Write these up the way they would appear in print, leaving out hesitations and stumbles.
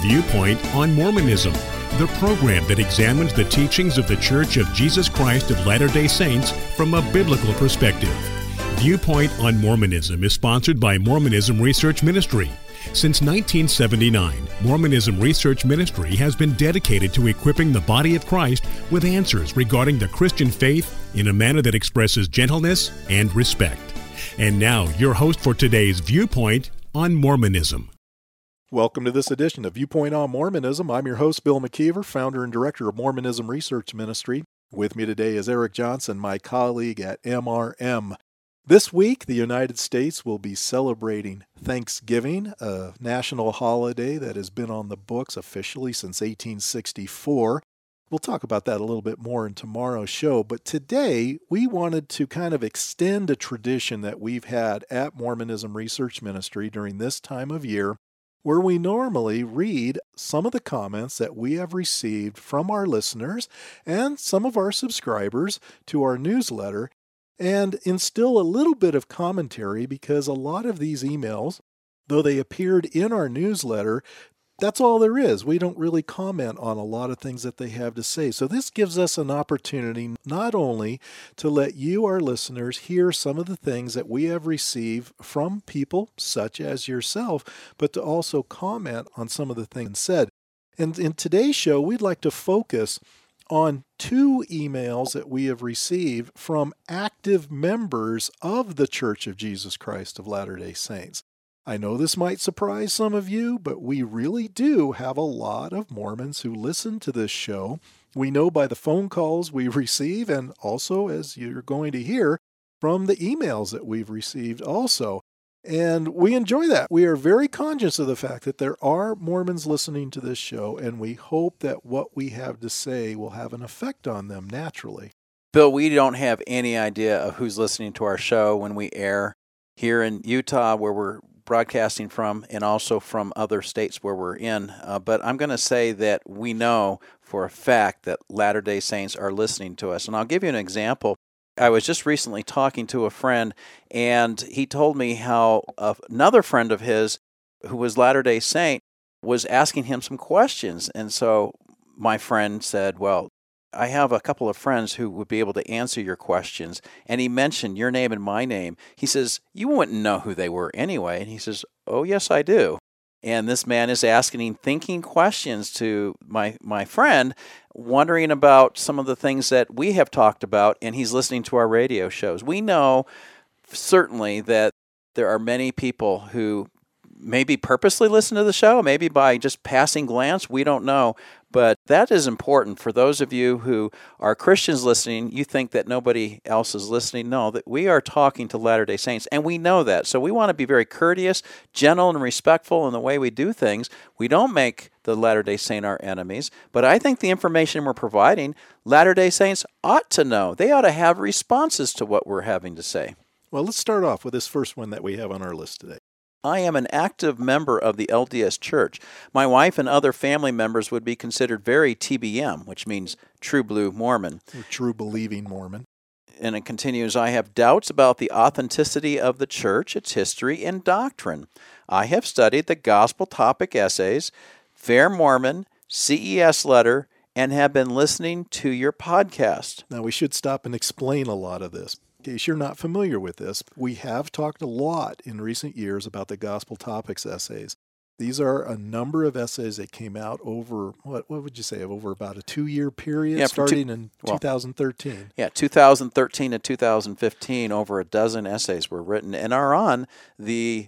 Viewpoint on Mormonism, the program that examines the teachings of the Church of Jesus Christ of Latter-day Saints from a biblical perspective. Viewpoint on Mormonism is sponsored by Mormonism Research Ministry. Since 1979, Mormonism Research Ministry has been dedicated to equipping the body of Christ with answers regarding the Christian faith in a manner that expresses gentleness and respect. And now, your host for today's Viewpoint on Mormonism. Welcome to this edition of Viewpoint on Mormonism. I'm your host, Bill McKeever, founder and director of Mormonism Research Ministry. With me today is Eric Johnson, my colleague at MRM. This week, the United States will be celebrating Thanksgiving, a national holiday that has been on the books officially since 1864. We'll talk about that a little bit more in tomorrow's show, but today we wanted to kind of extend a tradition that we've had at Mormonism Research Ministry during this time of year, where we normally read some of the comments that we have received from our listeners and some of our subscribers to our newsletter and instill a little bit of commentary, because a lot of these emails, though they appeared in our newsletter, that's all there is. We don't really comment on a lot of things that they have to say. So this gives us an opportunity not only to let you, our listeners, hear some of the things that we have received from people such as yourself, but to also comment on some of the things said. And in today's show, we'd like to focus on two emails that we have received from active members of the Church of Jesus Christ of Latter-day Saints. I know this might surprise some of you, but we really do have a lot of Mormons who listen to this show. We know by the phone calls we receive, and also, as you're going to hear, from the emails that we've received also. And we enjoy that. We are very conscious of the fact that there are Mormons listening to this show, and we hope that what we have to say will have an effect on them naturally. Bill, we don't have any idea of who's listening to our show when we air here in Utah, where we're broadcasting from, and also from other states where we're in. But I'm going to say that we know for a fact that Latter-day Saints are listening to us. And I'll give you an example. I was just recently talking to a friend, and he told me how another friend of his who was Latter-day Saint was asking him some questions. And so my friend said, well, I have a couple of friends who would be able to answer your questions. And he mentioned your name and my name. He says, you wouldn't know who they were anyway. And he says, oh, yes, I do. And this man is asking thinking questions to my friend, wondering about some of the things that we have talked about, and he's listening to our radio shows. We know certainly that there are many people who maybe purposely listen to the show, maybe by just passing glance, we don't know. But that is important for those of you who are Christians listening. You think that nobody else is listening. No, that we are talking to Latter-day Saints, and we know that. So we want to be very courteous, gentle, and respectful in the way we do things. We don't make the Latter-day Saint our enemies, but I think the information we're providing, Latter-day Saints ought to know. They ought to have responses to what we're having to say. Well, let's start off with this first one that we have on our list today. I am an active member of the LDS Church. My wife and other family members would be considered very TBM, which means true blue Mormon. Or true believing Mormon. And it continues, I have doubts about the authenticity of the church, its history, and doctrine. I have studied the gospel topic essays, Fair Mormon, CES letter, and have been listening to your podcast. Now, we should stop and explain a lot of this. In case you're not familiar with this, we have talked a lot in recent years about the Gospel Topics essays. These are a number of essays that came out over, what would you say, over about a 2-year period, starting in 2013. Yeah, 2013 to 2015, over a dozen essays were written and are on the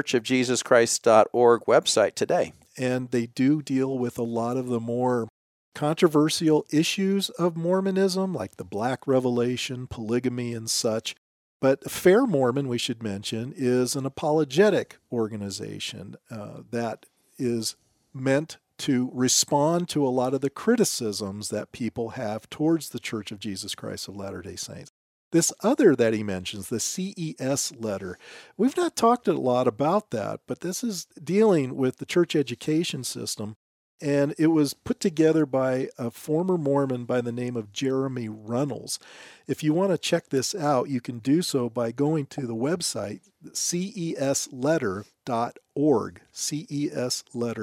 churchofjesuschrist.org website today. And they do deal with a lot of the more controversial issues of Mormonism, like the Black Revelation, polygamy, and such. But Fair Mormon, we should mention, is an apologetic organization that is meant to respond to a lot of the criticisms that people have towards the Church of Jesus Christ of Latter-day Saints. This other that he mentions, the CES letter, we've not talked a lot about that, but this is dealing with the church education system. And it was put together by a former Mormon by the name of Jeremy Runnels. If you want to check this out, you can do so by going to the website, cesletter.org, cesletter.org.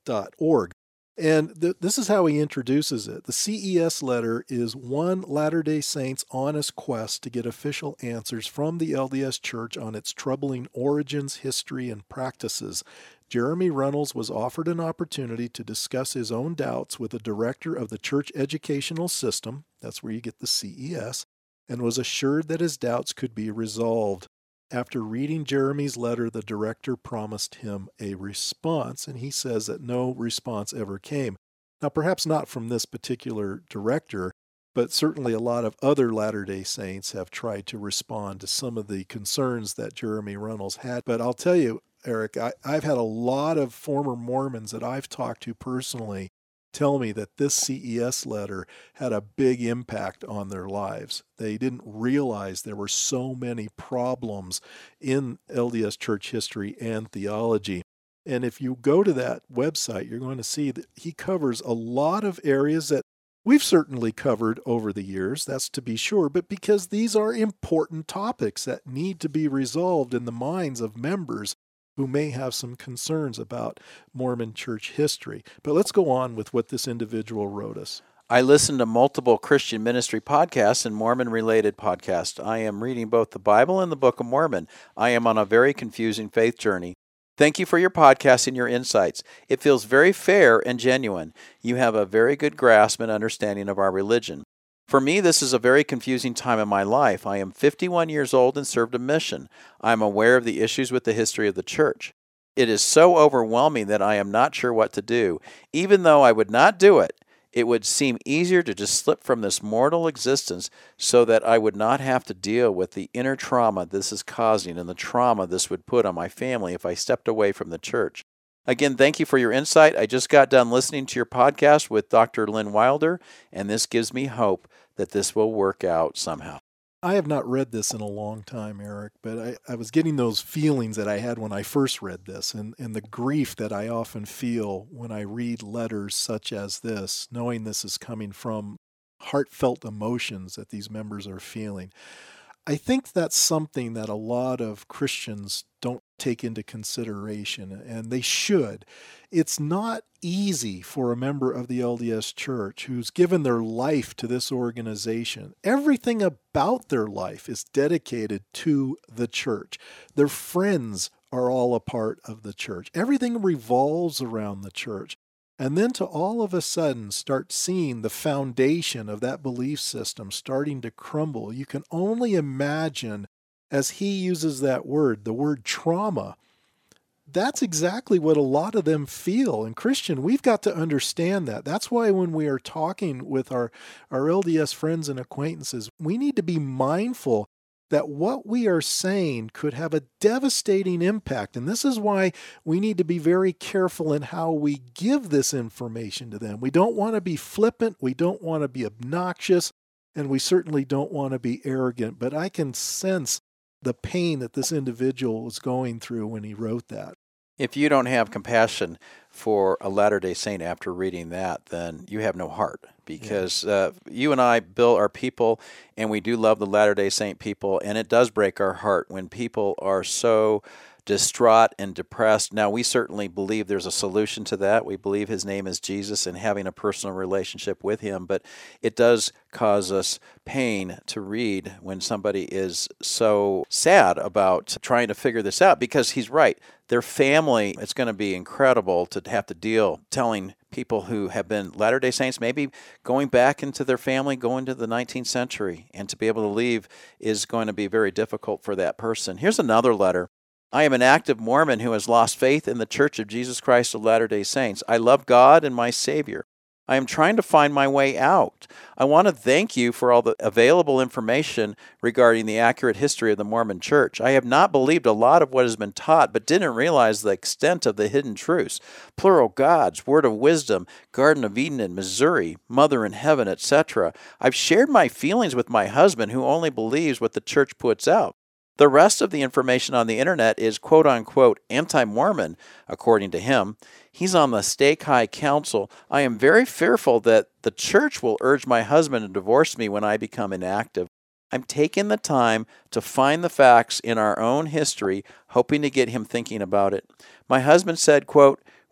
CES.org. And this is how he introduces it. The CES letter is one Latter-day Saints' honest quest to get official answers from the LDS Church on its troubling origins, history, and practices. Jeremy Runnels was offered an opportunity to discuss his own doubts with the director of the church educational system, that's where you get the CES, and was assured that his doubts could be resolved. After reading Jeremy's letter, the director promised him a response, and he says that no response ever came. Now, perhaps not from this particular director, but certainly a lot of other Latter-day Saints have tried to respond to some of the concerns that Jeremy Runnels had. But I'll tell you, Eric, I've had a lot of former Mormons that I've talked to personally tell me that this CES letter had a big impact on their lives. They didn't realize there were so many problems in LDS church history and theology. And if you go to that website, you're going to see that he covers a lot of areas that we've certainly covered over the years, that's to be sure, but because these are important topics that need to be resolved in the minds of members who may have some concerns about Mormon church history. But let's go on with what this individual wrote us. I listen to multiple Christian ministry podcasts and Mormon-related podcasts. I am reading both the Bible and the Book of Mormon. I am on a very confusing faith journey. Thank you for your podcast and your insights. It feels very fair and genuine. You have a very good grasp and understanding of our religion. For me, this is a very confusing time in my life. I am 51 years old and served a mission. I am aware of the issues with the history of the church. It is so overwhelming that I am not sure what to do. Even though I would not do it, it would seem easier to just slip from this mortal existence so that I would not have to deal with the inner trauma this is causing and the trauma this would put on my family if I stepped away from the church. Again, thank you for your insight. I just got done listening to your podcast with Dr. Lynn Wilder, and this gives me hope that this will work out somehow. I have not read this in a long time, Eric, but I was getting those feelings that I had when I first read this, and the grief that I often feel when I read letters such as this, knowing this is coming from heartfelt emotions that these members are feeling. I think that's something that a lot of Christians don't take into consideration, and they should. It's not easy for a member of the LDS Church who's given their life to this organization. Everything about their life is dedicated to the church. Their friends are all a part of the church. Everything revolves around the church. And then to all of a sudden start seeing the foundation of that belief system starting to crumble. You can only imagine, as he uses that word, the word trauma, that's exactly what a lot of them feel. And Christian, we've got to understand that. That's why when we are talking with our LDS friends and acquaintances, we need to be mindful that what we are saying could have a devastating impact. And this is why we need to be very careful in how we give this information to them. We don't want to be flippant, we don't want to be obnoxious, and we certainly don't want to be arrogant. But I can sense the pain that this individual was going through when he wrote that. If you don't have compassion for a Latter-day Saint after reading that, then you have no heart, because you and I, Bill, are people, and we do love the Latter-day Saint people, and it does break our heart when people are so distraught and depressed. Now, we certainly believe there's a solution to that. We believe his name is Jesus and having a personal relationship with him, but it does cause us pain to read when somebody is so sad about trying to figure this out, because he's right. Their family, it's going to be incredible to have to deal telling people who have been Latter-day Saints, maybe going back into their family, going to the 19th century, and to be able to leave is going to be very difficult for that person. Here's another letter. I am an active Mormon who has lost faith in the Church of Jesus Christ of Latter-day Saints. I love God and my Savior. I am trying to find my way out. I want to thank you for all the available information regarding the accurate history of the Mormon Church. I have not believed a lot of what has been taught, but didn't realize the extent of the hidden truths. Plural gods, word of wisdom, Garden of Eden in Missouri, Mother in Heaven, etc. I've shared my feelings with my husband, who only believes what the church puts out. The rest of the information on the internet is quote-unquote anti-Mormon, according to him. He's on the Stake High Council. I am very fearful that the church will urge my husband to divorce me when I become inactive. I'm taking the time to find the facts in our own history, hoping to get him thinking about it. My husband said, quote,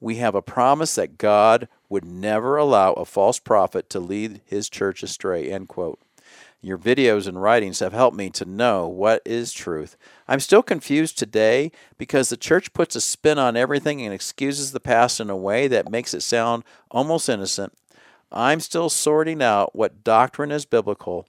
we have a promise that God would never allow a false prophet to lead his church astray, end quote. Your videos and writings have helped me to know what is truth. I'm still confused today because the church puts a spin on everything and excuses the past in a way that makes it sound almost innocent. I'm still sorting out what doctrine is biblical